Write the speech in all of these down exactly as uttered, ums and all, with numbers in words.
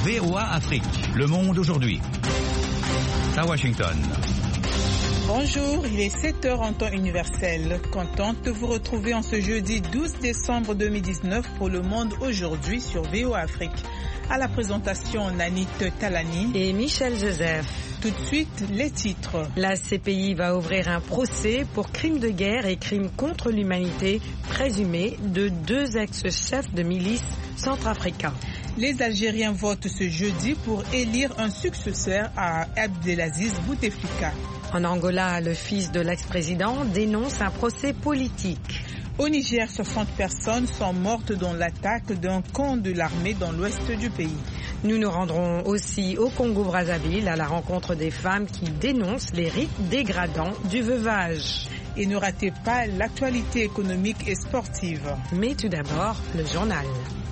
V O A Afrique, le monde aujourd'hui. À Washington. Bonjour, il est sept heures en temps universel. Contente de vous retrouver en ce jeudi douze décembre deux mille dix-neuf pour Le Monde aujourd'hui sur V O A Afrique. À la présentation, Nanit Talani et Michel Joseph. Tout de suite, les titres. La C P I va ouvrir un procès pour crimes de guerre et crimes contre l'humanité présumés de deux ex-chefs de milices centrafricains. Les Algériens votent ce jeudi pour élire un successeur à Abdelaziz Bouteflika. En Angola, le fils de l'ex-président dénonce un procès politique. Au Niger, soixante personnes sont mortes dans l'attaque d'un camp de l'armée dans l'ouest du pays. Nous nous rendrons aussi au Congo-Brazzaville à la rencontre des femmes qui dénoncent les rites dégradants du veuvage. Et ne ratez pas l'actualité économique et sportive. Mais tout d'abord, le journal.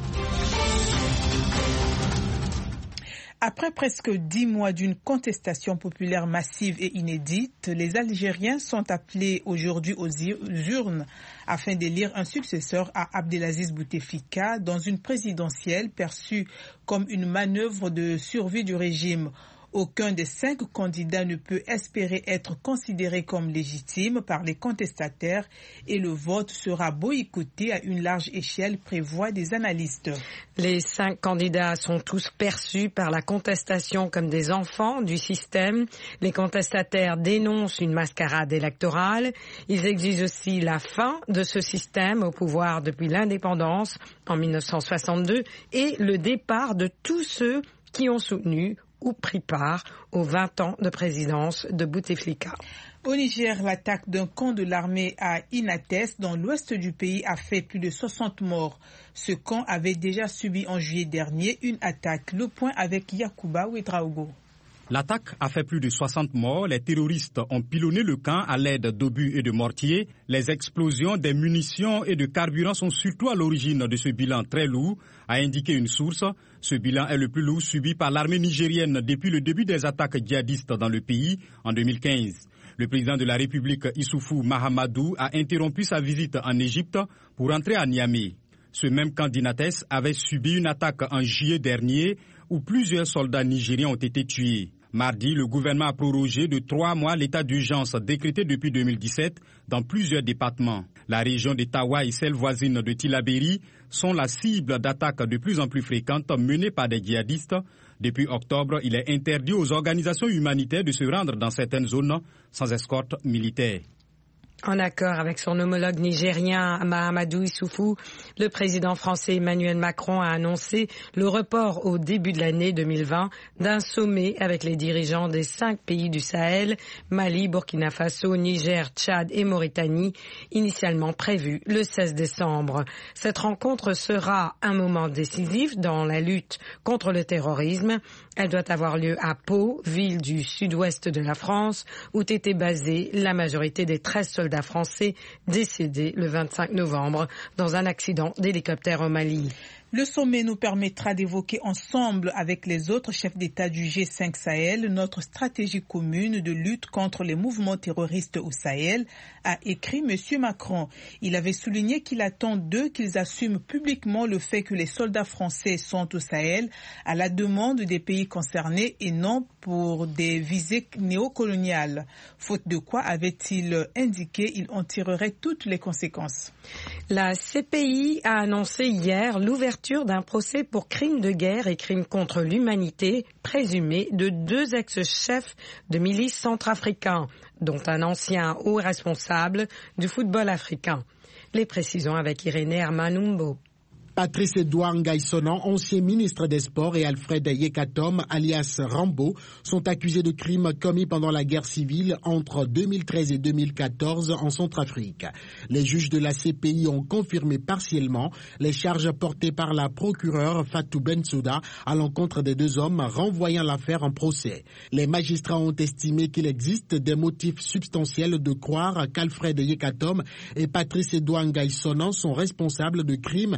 Après presque dix mois d'une contestation populaire massive et inédite, les Algériens sont appelés aujourd'hui aux urnes afin d'élire un successeur à Abdelaziz Bouteflika dans une présidentielle perçue comme une manœuvre de survie du régime. Aucun des cinq candidats ne peut espérer être considéré comme légitime par les contestataires et le vote sera boycotté à une large échelle, prévoient des analystes. Les cinq candidats sont tous perçus par la contestation comme des enfants du système. Les contestataires dénoncent une mascarade électorale. Ils exigent aussi la fin de ce système au pouvoir depuis l'indépendance en mille neuf cent soixante-deux et le départ de tous ceux qui ont soutenu ou pris part aux vingt ans de présidence de Bouteflika. Au Niger, l'attaque d'un camp de l'armée à Inates, dans l'ouest du pays, a fait plus de soixante morts. Ce camp avait déjà subi en juillet dernier une attaque. Le point avec Yacouba Ouedraogo. L'attaque a fait plus de soixante morts. Les terroristes ont pilonné le camp à l'aide d'obus et de mortiers. Les explosions des munitions et de carburant sont surtout à l'origine de ce bilan très lourd, a indiqué une source. Ce bilan est le plus lourd subi par l'armée nigérienne depuis le début des attaques djihadistes dans le pays en deux mille quinze. Le président de la République, Issoufou Mahamadou, a interrompu sa visite en Égypte pour entrer à Niamey. Ce même camp d'Inates avait subi une attaque en juillet dernier où plusieurs soldats nigériens ont été tués. Mardi, le gouvernement a prorogé de trois mois l'état d'urgence décrété depuis deux mille dix-sept dans plusieurs départements. La région de Tawa et celle voisine de Tillabéri sont la cible d'attaques de plus en plus fréquentes menées par des djihadistes. Depuis octobre, il est interdit aux organisations humanitaires de se rendre dans certaines zones sans escorte militaire. En accord avec son homologue nigérien Mahamadou Issoufou, le président français Emmanuel Macron a annoncé le report au début de l'année deux mille vingt d'un sommet avec les dirigeants des cinq pays du Sahel, Mali, Burkina Faso, Niger, Tchad et Mauritanie, initialement prévu le seize décembre. Cette rencontre sera un moment décisif dans la lutte contre le terrorisme. Elle doit avoir lieu à Pau, ville du sud-ouest de la France, où était basée la majorité des treize soldats français décédés le vingt-cinq novembre dans un accident d'hélicoptère au Mali. Le sommet nous permettra d'évoquer ensemble avec les autres chefs d'État du G cinq Sahel notre stratégie commune de lutte contre les mouvements terroristes au Sahel, a écrit M. Macron. Il avait souligné qu'il attend d'eux qu'ils assument publiquement le fait que les soldats français sont au Sahel à la demande des pays concernés et non pour des visées néocoloniales. Faute de quoi, avait-il indiqué, il en tirerait toutes les conséquences. La C P I a annoncé hier l'ouverture d'un procès pour crimes de guerre et crimes contre l'humanité présumés de deux ex-chefs de milices centrafricains, dont un ancien haut responsable du football africain. Les précisions avec Irénée Hermanumbo. Patrice Edouard Ngaïsonan, ancien ministre des Sports, et Alfred Yekatom, alias Rambo, sont accusés de crimes commis pendant la guerre civile entre deux mille treize et deux mille quatorze en Centrafrique. Les juges de la C P I ont confirmé partiellement les charges portées par la procureure Fatou Bensouda à l'encontre des deux hommes, renvoyant l'affaire en procès. Les magistrats ont estimé qu'il existe des motifs substantiels de croire qu'Alfred Yekatom et Patrice Edouard Ngaïsonan sont responsables de crimes tels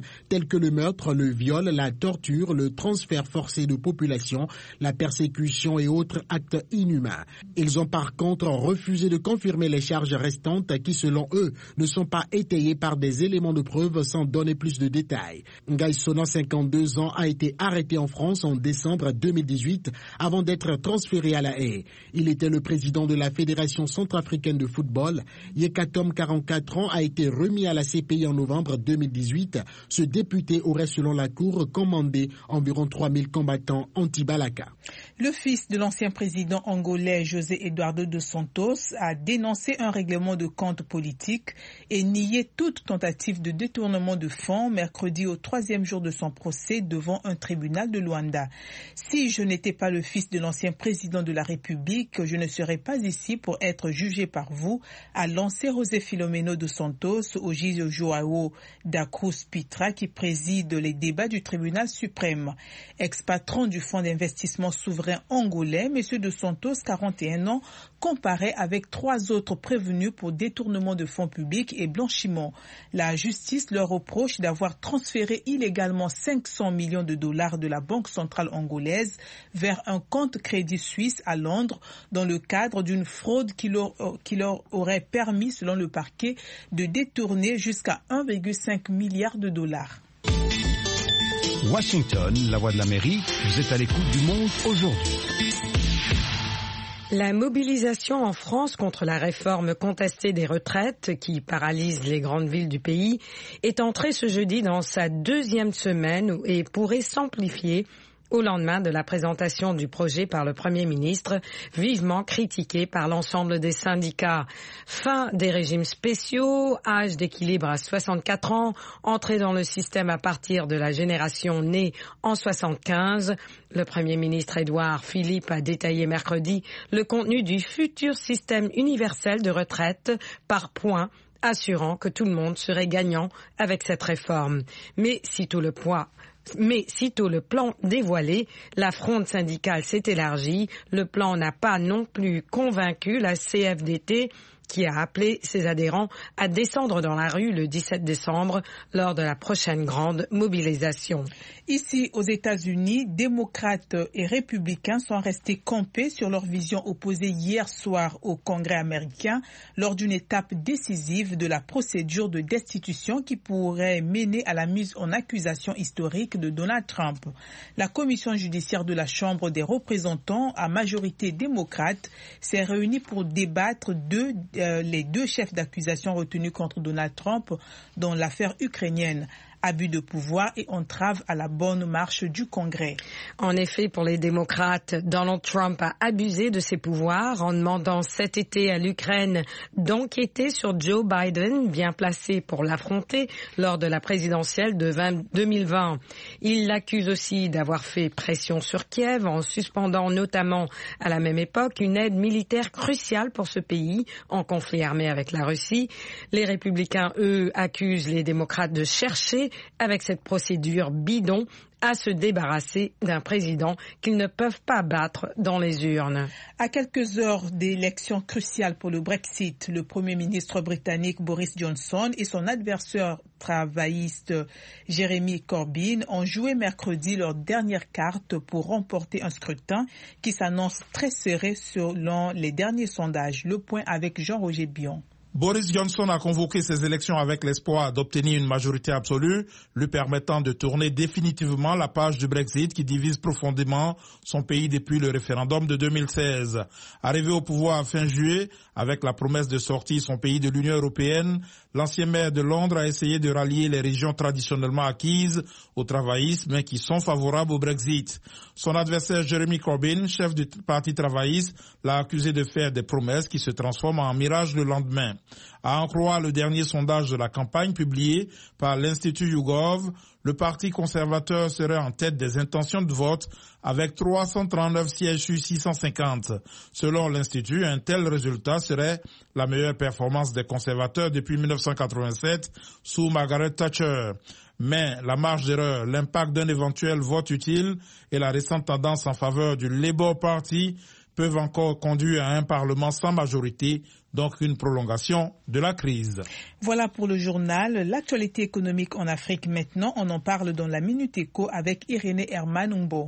tels que le meurtre, le viol, la torture, le transfert forcé de population, la persécution et autres actes inhumains. Ils ont par contre refusé de confirmer les charges restantes qui, selon eux, ne sont pas étayées par des éléments de preuve sans donner plus de détails. Ngaïsono, cinquante-deux ans, a été arrêté en France en décembre deux mille dix-huit avant d'être transféré à La Haye. Il était le président de la Fédération centrafricaine de football. Yekatom, quarante-quatre ans, a été remis à la C P I en novembre deux mille dix-huit. Ce député aurait, selon la Cour, commandé environ trois mille combattants anti-Balaka. Le fils de l'ancien président angolais José Eduardo dos Santos a dénoncé un règlement de compte politique et nié toute tentative de détournement de fonds mercredi au troisième jour de son procès devant un tribunal de Luanda. Si je n'étais pas le fils de l'ancien président de la République, je ne serais pas ici pour être jugé par vous, a lancé José Filomeno dos Santos au juge Joao da Cruz Pitra qui préside les débats du tribunal suprême. Ex-patron du fonds d'investissement souverain angolais, M. dos Santos, quarante et un ans, comparaît avec trois autres prévenus pour détournement de fonds publics et blanchiment. La justice leur reproche d'avoir transféré illégalement cinq cents millions de dollars de la Banque centrale angolaise vers un compte Crédit Suisse à Londres dans le cadre d'une fraude qui leur, qui leur aurait permis, selon le parquet, de détourner jusqu'à un virgule cinq milliard de dollars. Washington, la voix de l'Amérique, vous êtes à l'écoute du monde aujourd'hui. La mobilisation en France contre la réforme contestée des retraites qui paralyse les grandes villes du pays est entrée ce jeudi dans sa deuxième semaine et pourrait s'amplifier au lendemain de la présentation du projet par le Premier ministre, vivement critiqué par l'ensemble des syndicats. Fin des régimes spéciaux, âge d'équilibre à soixante-quatre ans, entrée dans le système à partir de la génération née en soixante-quinze. Le Premier ministre Édouard Philippe a détaillé mercredi le contenu du futur système universel de retraite par points, assurant que tout le monde serait gagnant avec cette réforme. Mais sitôt le poids Mais sitôt le plan dévoilé, la fronde syndicale s'est élargie. Le plan n'a pas non plus convaincu la C F D T qui a appelé ses adhérents à descendre dans la rue le dix-sept décembre lors de la prochaine grande mobilisation. Ici, aux États-Unis, démocrates et républicains sont restés campés sur leur vision opposée hier soir au Congrès américain lors d'une étape décisive de la procédure de destitution qui pourrait mener à la mise en accusation historique de Donald Trump. La commission judiciaire de la Chambre des représentants, à majorité démocrate, s'est réunie pour débattre de euh, les deux chefs d'accusation retenus contre Donald Trump dans l'affaire ukrainienne. Abus de pouvoir et entrave à la bonne marche du Congrès. En effet, pour les démocrates, Donald Trump a abusé de ses pouvoirs en demandant cet été à l'Ukraine d'enquêter sur Joe Biden, bien placé pour l'affronter lors de la présidentielle de deux mille vingt. Il l'accuse aussi d'avoir fait pression sur Kiev en suspendant notamment à la même époque une aide militaire cruciale pour ce pays en conflit armé avec la Russie. Les républicains, eux, accusent les démocrates de chercher avec cette procédure bidon à se débarrasser d'un président qu'ils ne peuvent pas battre dans les urnes. À quelques heures d'élections cruciales pour le Brexit, le Premier ministre britannique Boris Johnson et son adversaire travailliste Jeremy Corbyn ont joué mercredi leur dernière carte pour remporter un scrutin qui s'annonce très serré selon les derniers sondages. Le point avec Jean-Roger Bion. Boris Johnson a convoqué ces élections avec l'espoir d'obtenir une majorité absolue, lui permettant de tourner définitivement la page du Brexit qui divise profondément son pays depuis le référendum de deux mille seize. Arrivé au pouvoir fin juillet, avec la promesse de sortir son pays de l'Union européenne, l'ancien maire de Londres a essayé de rallier les régions traditionnellement acquises au travaillisme mais qui sont favorables au Brexit. Son adversaire Jeremy Corbyn, chef du parti travailliste, l'a accusé de faire des promesses qui se transforment en mirage le lendemain. À en croire le dernier sondage de la campagne publié par l'Institut YouGov, le Parti conservateur serait en tête des intentions de vote avec trois cent trente-neuf sièges sur six cent cinquante. Selon l'Institut, un tel résultat serait la meilleure performance des conservateurs depuis mille neuf cent quatre-vingt-sept sous Margaret Thatcher. Mais la marge d'erreur, l'impact d'un éventuel vote utile et la récente tendance en faveur du Labour Party peuvent encore conduire à un Parlement sans majorité, donc une prolongation de la crise. Voilà pour le journal. L'actualité économique en Afrique maintenant, on en parle dans la Minute Éco avec Irénée Hermanumbo.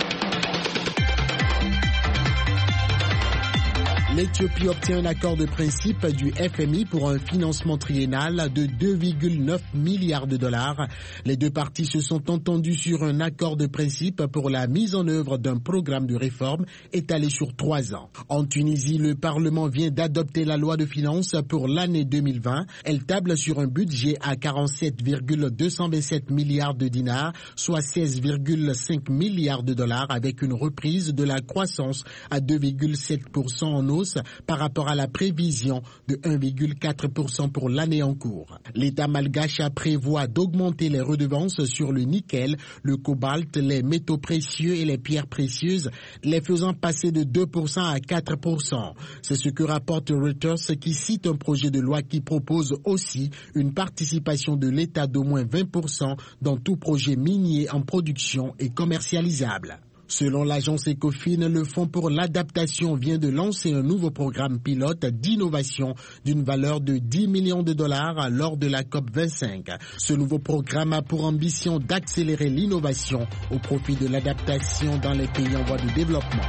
L'Éthiopie obtient un accord de principe du F M I pour un financement triennal de deux virgule neuf milliards de dollars. Les deux parties se sont entendues sur un accord de principe pour la mise en œuvre d'un programme de réforme étalé sur trois ans. En Tunisie, le Parlement vient d'adopter la loi de finances pour l'année deux mille vingt. Elle table sur un budget à quarante-sept virgule deux cent vingt-sept milliards de dinars, soit seize virgule cinq milliards de dollars, avec une reprise de la croissance à deux virgule sept pour cent en hausse par rapport à la prévision de un virgule quatre pour cent pour l'année en cours. L'État malgache prévoit d'augmenter les redevances sur le nickel, le cobalt, les métaux précieux et les pierres précieuses, les faisant passer de deux pour cent à quatre pour cent. C'est ce que rapporte Reuters, qui cite un projet de loi qui propose aussi une participation de l'État d'au moins vingt pour cent dans tout projet minier en production et commercialisable. Selon l'agence Ecofin, le Fonds pour l'adaptation vient de lancer un nouveau programme pilote d'innovation d'une valeur de dix millions de dollars lors de la COP vingt-cinq. Ce nouveau programme a pour ambition d'accélérer l'innovation au profit de l'adaptation dans les pays en voie de développement.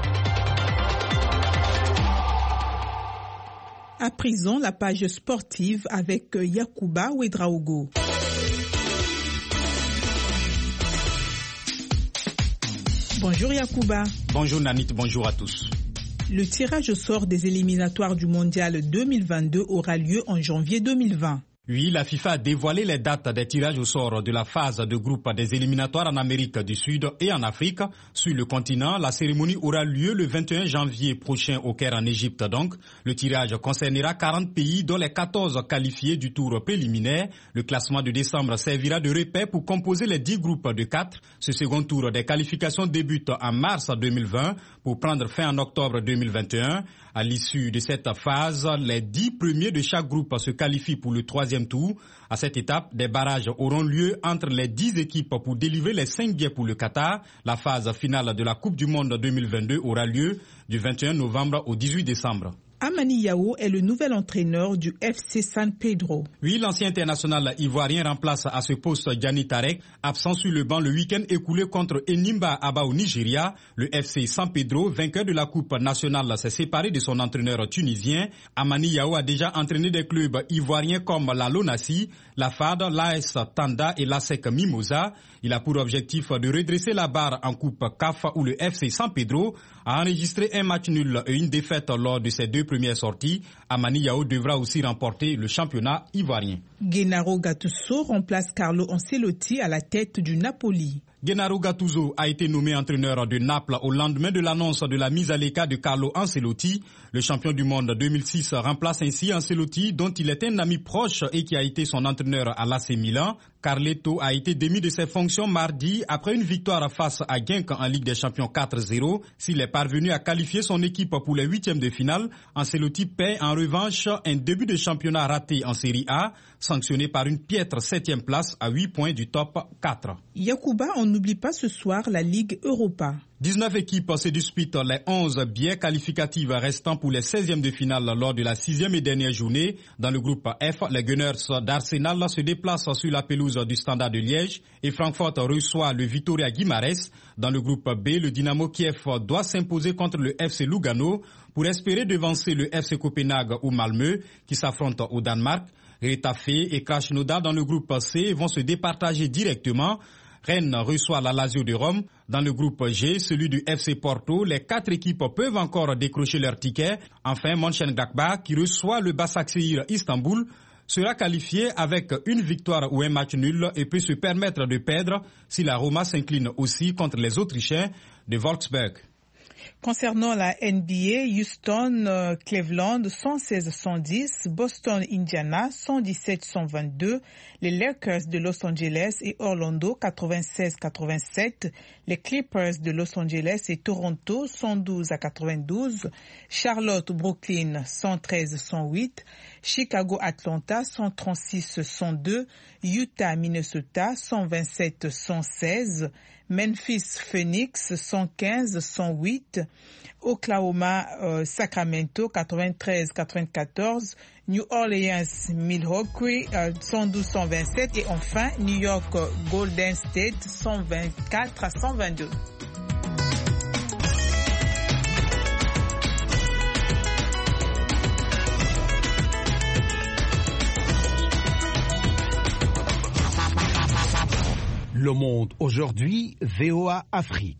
À présent, la page sportive avec Yacouba Ouedraogo. Bonjour Yacouba. Bonjour Nanit, bonjour à tous. Le tirage au sort des éliminatoires du Mondial deux mille vingt-deux aura lieu en janvier deux mille vingt. Oui, la FIFA a dévoilé les dates des tirages au sort de la phase de groupe des éliminatoires en Amérique du Sud et en Afrique. Sur le continent, la cérémonie aura lieu le vingt et un janvier prochain au Caire en Égypte donc. Le tirage concernera quarante pays dont les quatorze qualifiés du tour préliminaire. Le classement de décembre servira de repère pour composer les dix groupes de quatre. Ce second tour des qualifications débute en mars deux mille vingt pour prendre fin en octobre deux mille vingt et un. À l'issue de cette phase, les dix premiers de chaque groupe se qualifient pour le troisième tour. À cette étape, des barrages auront lieu entre les dix équipes pour délivrer les cinq billets pour le Qatar. La phase finale de la Coupe du Monde deux mille vingt-deux aura lieu du vingt et un novembre au dix-huit décembre. Amani Yao est le nouvel entraîneur du F C San Pedro. Oui, l'ancien international ivoirien remplace à ce poste Gianni Tarek, absent sur le banc le week-end écoulé contre Enimba Aba au Nigeria. Le F C San Pedro, vainqueur de la Coupe nationale, s'est séparé de son entraîneur tunisien. Amani Yao a déjà entraîné des clubs ivoiriens comme la Lonassi, la F A D, l'A S Tanda et l'A S E C Mimosa. Il a pour objectif de redresser la barre en Coupe C A F où le F C San Pedro a enregistré un match nul et une défaite lors de ses deux première sortie. Amani Yao devra aussi remporter le championnat ivoirien. Gennaro Gattuso remplace Carlo Ancelotti à la tête du Napoli. Gennaro Gattuso a été nommé entraîneur de Naples au lendemain de l'annonce de la mise à l'écart de Carlo Ancelotti. Le champion du monde deux mille six remplace ainsi Ancelotti, dont il est un ami proche et qui a été son entraîneur à l'A C Milan. Carletto a été démis de ses fonctions mardi après une victoire face à Genk en Ligue des Champions quatre zéro. S'il est parvenu à qualifier son équipe pour les huitièmes de finale, Ancelotti paie en revanche un début de championnat raté en Série A, sanctionné par une piètre septième place à huit points du top quatre. Yacouba, on n'oublie pas ce soir la Ligue Europa. dix-neuf équipes se disputent les onze billets qualificatifs restants pour les seizièmes de finale lors de la sixième et dernière journée. Dans le groupe F, les Gunners d'Arsenal se déplacent sur la pelouse du Standard de Liège et Francfort reçoit le Vitória Guimarães. Dans le groupe B, le Dynamo Kiev doit s'imposer contre le F C Lugano pour espérer devancer le F C Copenhague ou Malmö qui s'affrontent au Danemark. Retafe et Krasnodar dans le groupe C vont se départager directement. Rennes reçoit la Lazio de Rome. Dans le groupe G, celui du F C Porto, les quatre équipes peuvent encore décrocher leur ticket. Enfin, Mönchengladbach, qui reçoit le Başakşehir Istanbul, sera qualifié avec une victoire ou un match nul et peut se permettre de perdre si la Roma s'incline aussi contre les Autrichiens de Wolfsburg. Concernant la N B A, Houston, euh, Cleveland cent seize à cent dix, Boston, Indiana cent dix-sept à cent vingt-deux, les Lakers de Los Angeles et Orlando quatre-vingt-seize à quatre-vingt-sept, les Clippers de Los Angeles et Toronto cent douze à quatre-vingt-douze, Charlotte, Brooklyn cent treize à cent huit, Chicago-Atlanta cent trente-six à cent deux, Utah-Minnesota cent vingt-sept à cent seize, Memphis-Phoenix cent quinze à cent huit, Oklahoma-Sacramento quatre-vingt-treize à quatre-vingt-quatorze, New Orleans-Milwaukee cent douze à cent vingt-sept et enfin New York-Golden State cent vingt-quatre à cent vingt-deux. Le Monde aujourd'hui, V O A Afrique.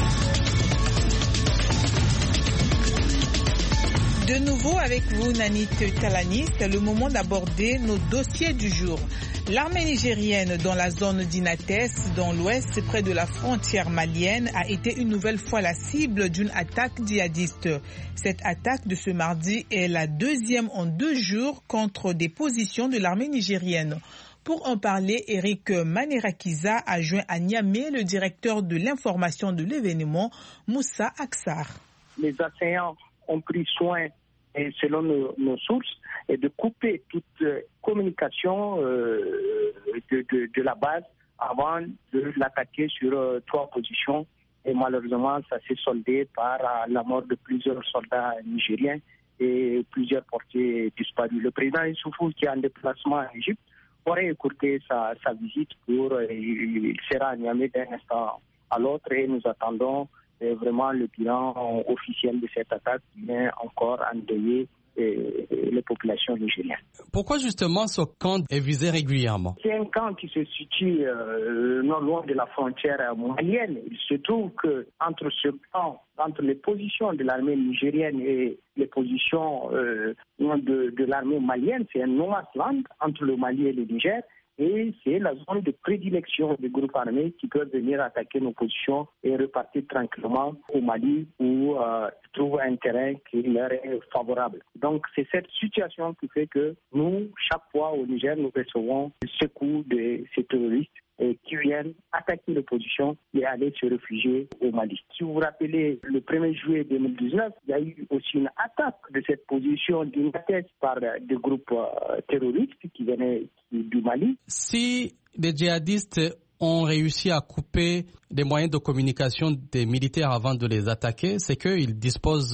De nouveau avec vous, Nanit Talani, c'est le moment d'aborder nos dossiers du jour. L'armée nigérienne dans la zone d'Inates, dans l'ouest, près de la frontière malienne, a été une nouvelle fois la cible d'une attaque djihadiste. Cette attaque de ce mardi est la deuxième en deux jours contre des positions de l'armée nigérienne. Pour en parler, Eric Manirakiza a joint à Niamey le directeur de l'information de l'événement, Moussa Aksar. Les assaillants ont pris soin, et selon nos, nos sources, et de couper toute communication euh, de, de, de la base avant de l'attaquer sur euh, trois positions. Et malheureusement, ça s'est soldé par euh, la mort de plusieurs soldats nigériens et plusieurs portés disparus. Le président Issoufou, qui est en déplacement en Égypte, aurait écourté sa, sa visite pour, euh, il sera à Niamey d'un instant à l'autre et nous attendons euh, vraiment le bilan officiel de cette attaque qui vient encore endeuiller euh, les populations nigériennes. Pourquoi justement ce camp est visé régulièrement? C'est un camp qui se situe euh, non loin de la frontière malienne. Il se trouve que entre ce camp, entre les positions de l'armée nigérienne et les positions euh, de, de l'armée malienne, c'est un no-man's land entre le Mali et le Niger. Et c'est la zone de prédilection des groupes armés qui peuvent venir attaquer nos positions et repartir tranquillement au Mali où euh, ils trouvent un terrain qui leur est favorable. Donc c'est cette situation qui fait que nous, chaque fois au Niger, nous recevons le secours de ces terroristes et qui viennent attaquer les positions et aller se réfugier au Mali. Si vous vous rappelez, le premier juillet deux mille dix-neuf, il y a eu aussi une attaque de cette position d'Inates par des groupes euh, terroristes qui venaient du Mali. Si les djihadistes ont réussi à couper des moyens de communication des militaires avant de les attaquer, c'est qu'ils disposent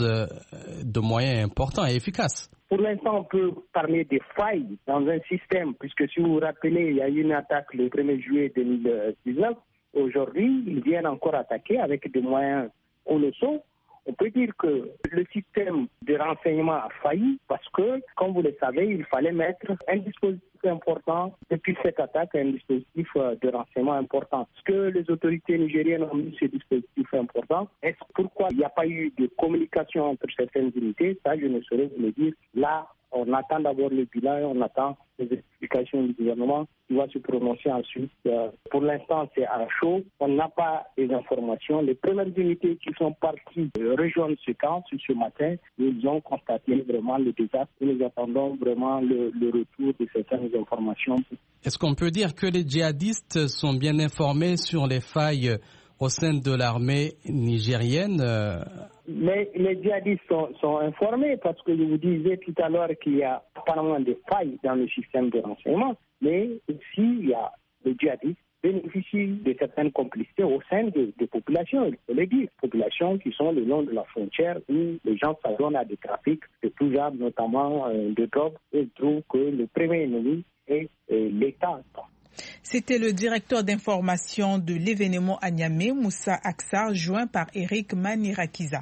de moyens importants et efficaces. Pour l'instant, on peut parler des failles dans un système, puisque si vous vous rappelez, il y a eu une attaque le premier juillet deux mille dix-neuf. Aujourd'hui, ils viennent encore attaquer avec des moyens colossaux. On peut dire que le système de renseignement a failli parce que, comme vous le savez, il fallait mettre un dispositif important depuis cette attaque, un dispositif de renseignement important. Est-ce que les autorités nigériennes ont mis ce dispositif important? Est-ce pourquoi il n'y a pas eu de communication entre certaines unités? Ça, je ne saurais vous le dire. Là, on attend d'abord le bilan et on attend les explications du gouvernement qui va se prononcer ensuite. Euh, pour l'instant, c'est à chaud. On n'a pas les informations. Les premières unités qui sont parties euh, rejoindre ce camp ce matin, ils ont constaté vraiment le désastre. Et nous attendons vraiment le, le retour de certaines informations. Est-ce qu'on peut dire que les djihadistes sont bien informés sur les failles au sein de l'armée nigérienne? Mais les djihadistes sont, sont informés parce que je vous disais tout à l'heure qu'il y a apparemment des failles dans le système de renseignement, mais aussi il y a les djihadistes bénéficient de certaines complicités au sein des, des populations, il faut le dire, populations qui sont le long de la frontière où les gens s'adonnent à des trafics de tout genre, notamment euh, de drogue, et ils trouvent que le premier ennemi est euh, l'État. C'était le directeur d'information de l'événement à Niamey, Moussa Aksar, joint par Eric Manirakiza.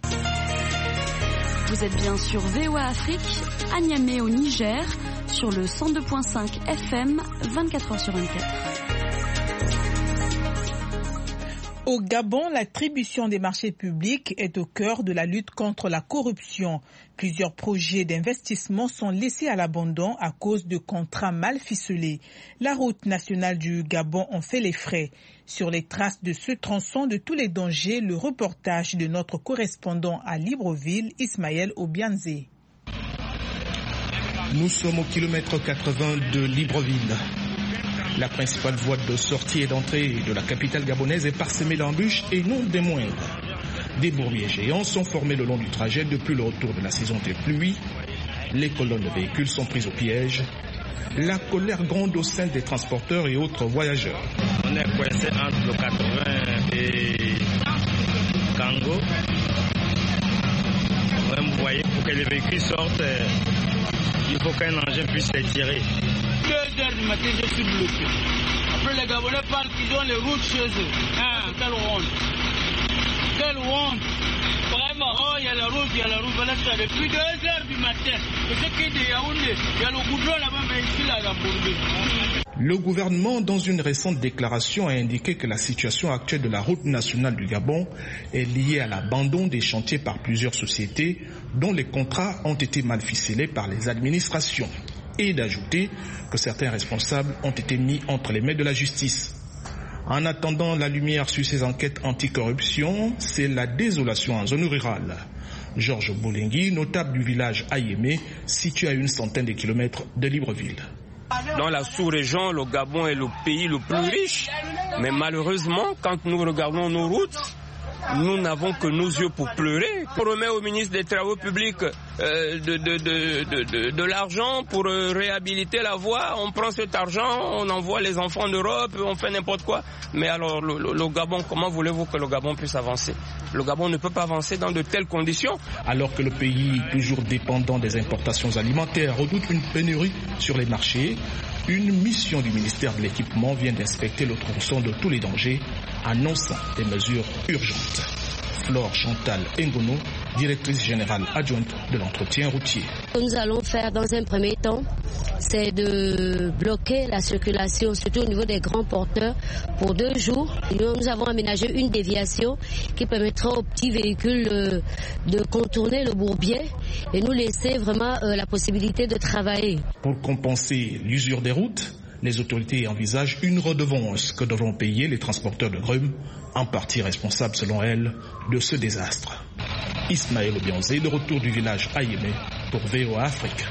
Vous êtes bien sur V O A Afrique, à Niamey au Niger, sur le cent deux virgule cinq F M, vingt-quatre heures sur vingt-quatre. Au Gabon, l'attribution des marchés publics est au cœur de la lutte contre la corruption. Plusieurs projets d'investissement sont laissés à l'abandon à cause de contrats mal ficelés. La route nationale du Gabon en fait les frais. Sur les traces de ce tronçon de tous les dangers, le reportage de notre correspondant à Libreville, Ismaël Obianze. Nous sommes au kilomètre quatre-vingts de Libreville. La principale voie de sortie et d'entrée de la capitale gabonaise est parsemée d'embûches et non des moindres. Des bourbiers géants sont formés le long du trajet depuis le retour de la saison des pluies. Les colonnes de véhicules sont prises au piège. La colère gronde au sein des transporteurs et autres voyageurs. On est coincé entre le quatre-vingts et Kango. Vous voyez, pour que les véhicules sortent, il faut qu'un engin puisse les tirer. deux heures du matin, je suis bloqué. Après, les Gabonais parlent qu'ils ont les routes chez eux. Ah, quelle honte. Quelle honte. Vraiment. Oh, il y a la route, il y a la route. Voilà, ça depuis deux heures du matin. Je sais qu'il y a Yaoundé. Il y a le goudron là-bas, mais ici, là, la Bourdée. Le gouvernement, dans une récente déclaration, a indiqué que la situation actuelle de la route nationale du Gabon est liée à l'abandon des chantiers par plusieurs sociétés dont les contrats ont été mal ficelés par les administrations. Et d'ajouter que certains responsables ont été mis entre les mains de la justice. En attendant la lumière sur ces enquêtes anticorruption, c'est la désolation en zone rurale. Georges Boulingui, notable du village Ayémé, situé à une centaine de kilomètres de Libreville. Dans la sous-région, le Gabon est le pays le plus riche. Mais malheureusement, quand nous regardons nos routes, nous n'avons que nos yeux pour pleurer. On remet au ministre des Travaux publics euh, de, de, de, de, de, de l'argent pour euh, réhabiliter la voie. On prend cet argent, on envoie les enfants d'Europe, on fait n'importe quoi. Mais alors le, le, le Gabon, comment voulez-vous que le Gabon puisse avancer? Le Gabon ne peut pas avancer dans de telles conditions. Alors que le pays, toujours dépendant des importations alimentaires, redoute une pénurie sur les marchés, une mission du ministère de l'Équipement vient d'inspecter le tronçon de tous les dangers, annonçant des mesures urgentes. Flore Chantal Ngono, directrice générale adjointe de l'entretien routier. Ce que nous allons faire dans un premier temps, c'est de bloquer la circulation, surtout au niveau des grands porteurs, pour deux jours. Nous avons aménagé une déviation qui permettra aux petits véhicules de contourner le bourbier et nous laisser vraiment la possibilité de travailler. Pour compenser l'usure des routes, les autorités envisagent une redevance que devront payer les transporteurs de grumes, en partie responsables selon elles de ce désastre. Ismaël Obianzé, de retour du village Ayémé pour V O A Afrique.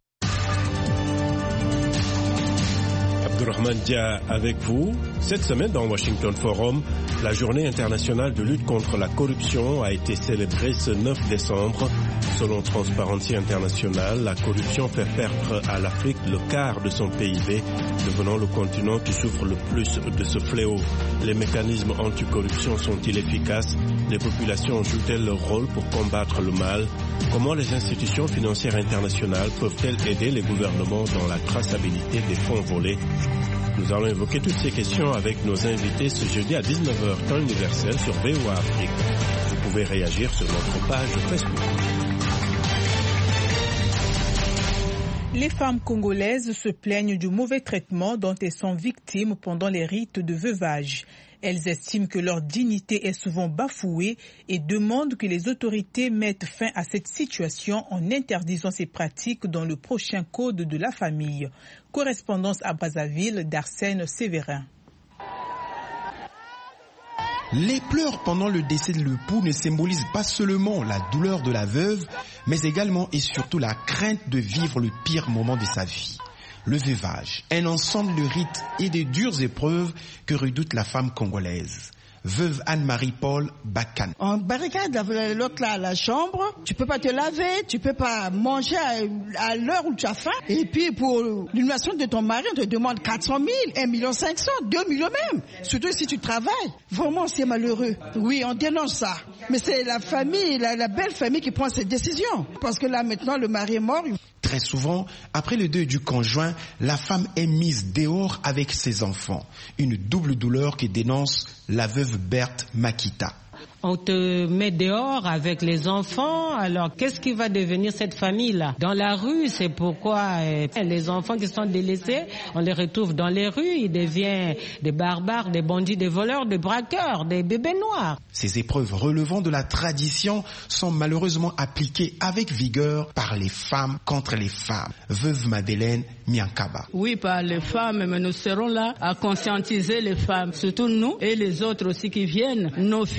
Abdourahmane Dia avec vous. Cette semaine dans Washington Forum, la journée internationale de lutte contre la corruption a été célébrée ce neuf décembre. Selon Transparency International, la corruption fait perdre à l'Afrique le quart de son P I B, devenant le continent qui souffre le plus de ce fléau. Les mécanismes anticorruption sont-ils efficaces? Les populations jouent-elles leur rôle pour combattre le mal? Comment les institutions financières internationales peuvent-elles aider les gouvernements dans la traçabilité des fonds volés? Nous allons évoquer toutes ces questions avec nos invités ce jeudi à dix-neuf heures temps universel sur V O A Afrique. Vous pouvez réagir sur notre page Facebook. Les femmes congolaises se plaignent du mauvais traitement dont elles sont victimes pendant les rites de veuvage. Elles estiment que leur dignité est souvent bafouée et demandent que les autorités mettent fin à cette situation en interdisant ces pratiques dans le prochain code de la famille. Correspondance à Brazzaville d'Arsène Sévérin. Les pleurs pendant le décès de l'époux ne symbolisent pas seulement la douleur de la veuve, mais également et surtout la crainte de vivre le pire moment de sa vie. Le veuvage, un ensemble de rites et de dures épreuves que redoute la femme congolaise. Veuve Anne-Marie Paul Bakan. On barricade l'autre là à la chambre, tu peux pas te laver, tu peux pas manger à, à l'heure où tu as faim. Et puis pour l'inhumation de ton mari, on te demande quatre cent mille, un million cinq cents, deux millions même. Surtout si tu travailles. Vraiment, c'est malheureux. Oui, on dénonce ça. Mais c'est la famille, la, la belle famille qui prend cette décision. Parce que là maintenant, le mari est mort. Très souvent, après le deuil du conjoint, la femme est mise dehors avec ses enfants. Une double douleur que dénonce la veuve Berthe Makita. On te met dehors avec les enfants, alors qu'est-ce qui va devenir cette famille-là? Dans la rue, c'est pourquoi euh, les enfants qui sont délaissés, on les retrouve dans les rues, ils deviennent des barbares, des bandits, des voleurs, des braqueurs, des bébés noirs. Ces épreuves relevant de la tradition sont malheureusement appliquées avec vigueur par les femmes contre les femmes. Veuve Madeleine Miankaba. Oui, par les femmes, mais nous serons là à conscientiser les femmes, surtout nous et les autres aussi qui viennent, nos filles aussi.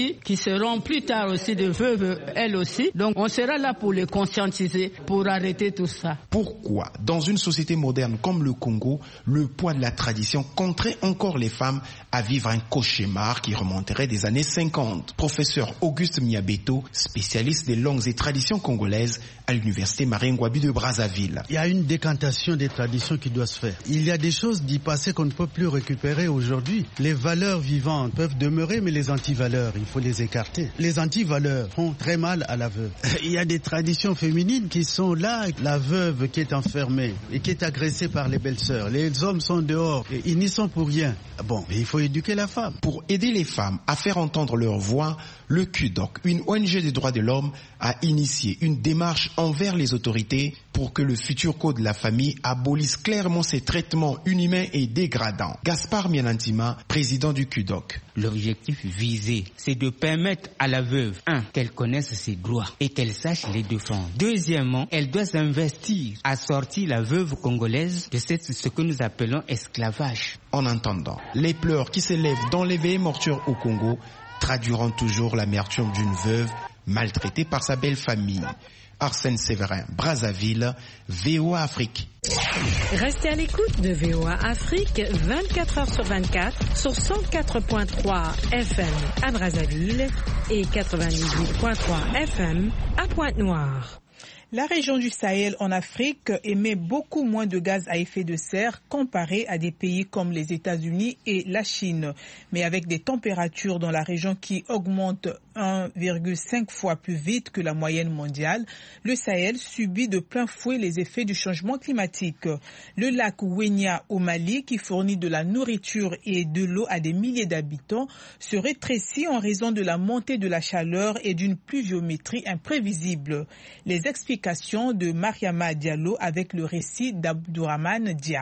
aussi, qui seront plus tard aussi de veuves, elles aussi. Donc on sera là pour les conscientiser, pour arrêter tout ça. Pourquoi, dans une société moderne comme le Congo, le poids de la tradition contraint encore les femmes à vivre un cauchemar qui remonterait des années cinquante? Professeur Auguste Miabeto, spécialiste des langues et traditions congolaises à l'université Marie-Ngouabi de Brazzaville. Il y a une décantation des traditions qui doit se faire. Il y a des choses du passé qu'on ne peut plus récupérer aujourd'hui. Les valeurs vivantes peuvent demeurer, mais les antivaleurs, il faut les écarter. Les antivaleurs font très mal à la veuve. Il y a des traditions féminines qui sont là. La veuve qui est enfermée et qui est agressée par les belles-sœurs. Les hommes sont dehors et ils n'y sont pour rien. Bon, mais il faut éduquer la femme. Pour aider les femmes à faire entendre leur voix, le C U D O C, une O N G des droits de l'homme, a initié une démarche envers les autorités pour que le futur code de la famille abolisse clairement ces traitements inhumains et dégradants. Gaspard Mianantima, président du C U D O C. L'objectif visé, c'est de permettre à la veuve, un, qu'elle connaisse ses droits et qu'elle sache les défendre. Deuxièmement, elle doit s'investir à sortir la veuve congolaise de cette, ce que nous appelons esclavage. En attendant, les pleurs qui s'élèvent dans l'éveil mortuaire au Congo traduiront toujours l'amertume d'une veuve maltraitée par sa belle famille. Arsène Séverin, Brazzaville, V O A Afrique. Restez à l'écoute de V O A Afrique vingt-quatre heures sur vingt-quatre sur cent quatre point trois F M à Brazzaville et quatre-vingt-dix-huit point trois F M à Pointe-Noire. La région du Sahel en Afrique émet beaucoup moins de gaz à effet de serre comparé à des pays comme les États-Unis et la Chine. Mais avec des températures dans la région qui augmentent un virgule cinq fois plus vite que la moyenne mondiale, le Sahel subit de plein fouet les effets du changement climatique. Le lac Ouénia au Mali, qui fournit de la nourriture et de l'eau à des milliers d'habitants, se rétrécit en raison de la montée de la chaleur et d'une pluviométrie imprévisible. Les explications de Mariama Diallo avec le récit d'Abdourahmane Dia.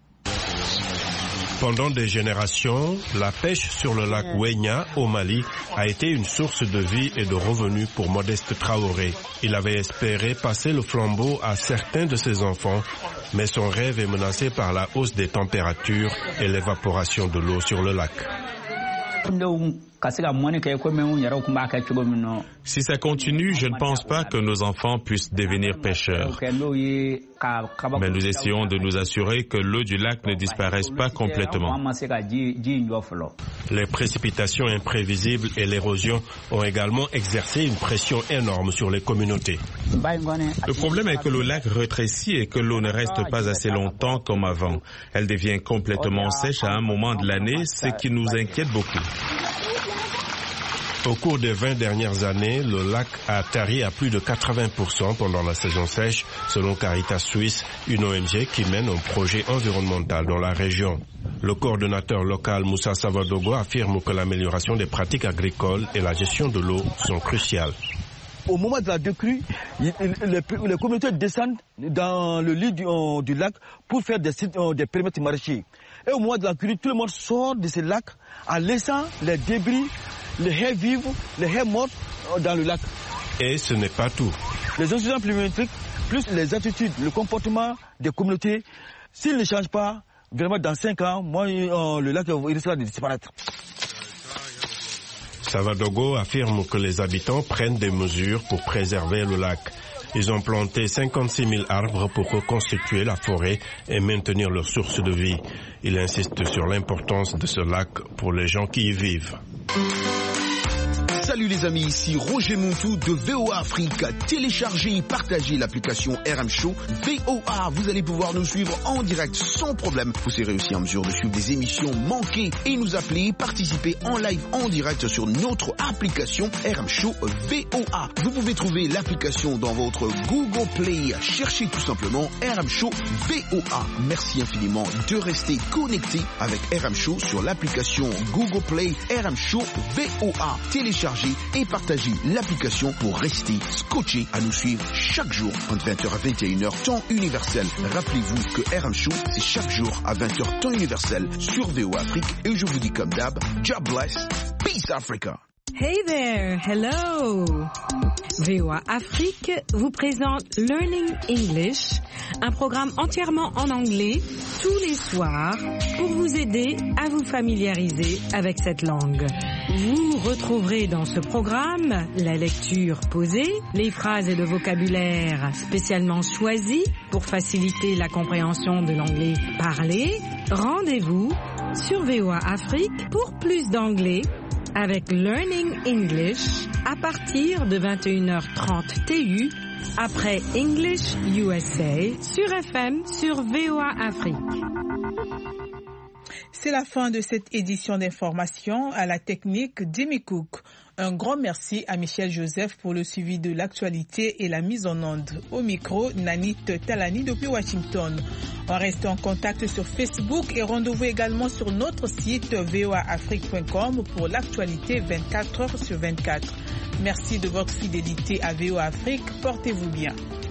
Pendant des générations, la pêche sur le lac Ouénia au Mali a été une source de vie et de revenus pour Modeste Traoré. Il avait espéré passer le flambeau à certains de ses enfants, mais son rêve est menacé par la hausse des températures et l'évaporation de l'eau sur le lac. Si ça continue, je ne pense pas que nos enfants puissent devenir pêcheurs. Mais nous essayons de nous assurer que l'eau du lac ne disparaisse pas complètement. Les précipitations imprévisibles et l'érosion ont également exercé une pression énorme sur les communautés. Le problème est que le lac rétrécit et que l'eau ne reste pas assez longtemps comme avant. Elle devient complètement sèche à un moment de l'année, ce qui nous inquiète beaucoup. Au cours des vingt dernières années, le lac a tari à plus de quatre-vingts pour cent pendant la saison sèche, selon Caritas Suisse, une O N G qui mène un projet environnemental dans la région. Le coordonnateur local Moussa Savadogo affirme que l'amélioration des pratiques agricoles et la gestion de l'eau sont cruciales. Au moment de la décrue, les, les communautés descendent dans le lit du, du lac pour faire des, des périmètres maraîchers. Et au moment de la crue, tout le monde sort de ces lacs en laissant les débris, les haies vives, les haies mortes dans le lac. Et ce n'est pas tout. Les incidents pluviométriques, plus les attitudes, le comportement des communautés, s'ils ne changent pas, vraiment dans cinq ans, moi, euh, le lac il risquera de disparaître. Savadogo affirme que les habitants prennent des mesures pour préserver le lac. Ils ont planté cinquante-six mille arbres pour reconstituer la forêt et maintenir leur source de vie. Il insiste sur l'importance de ce lac pour les gens qui y vivent. Salut les amis, ici Roger Montou de V O A Afrique. Téléchargez et partagez l'application R M Show V O A. Vous allez pouvoir nous suivre en direct sans problème. Vous serez aussi en mesure de suivre des émissions manquées et nous appeler, participer en live en direct sur notre application R M Show V O A. Vous pouvez trouver l'application dans votre Google Play. Cherchez tout simplement R M Show V O A. Merci infiniment de rester connecté avec R M Show sur l'application Google Play R M Show V O A. Téléchargez et partagez l'application pour rester scotché à nous suivre chaque jour entre vingt heures à vingt et une heures temps universel. Rappelez-vous que R M Show c'est chaque jour à vingt heures temps universel sur V O A Afrique et je vous dis comme d'hab, God bless, peace Africa. Hey there, hello. V O A Afrique vous présente Learning English, un programme entièrement en anglais tous les soirs pour vous aider à vous familiariser avec cette langue. Vous retrouverez dans ce programme la lecture posée, les phrases et le vocabulaire spécialement choisis pour faciliter la compréhension de l'anglais parlé. Rendez-vous sur V O A Afrique pour plus d'anglais avec Learning English à partir de vingt et une heures trente T U après English U S A sur F M sur V O A Afrique. C'est la fin de cette édition d'information. À la technique, Jimmy Cook. Un grand merci à Michel Joseph pour le suivi de l'actualité et la mise en onde. Au micro, Nanit Talani depuis Washington. On reste en contact sur Facebook et rendez-vous également sur notre site v o a afrique point com pour l'actualité vingt-quatre heures sur vingt-quatre. Merci de votre fidélité à V O A Afrique. Portez-vous bien.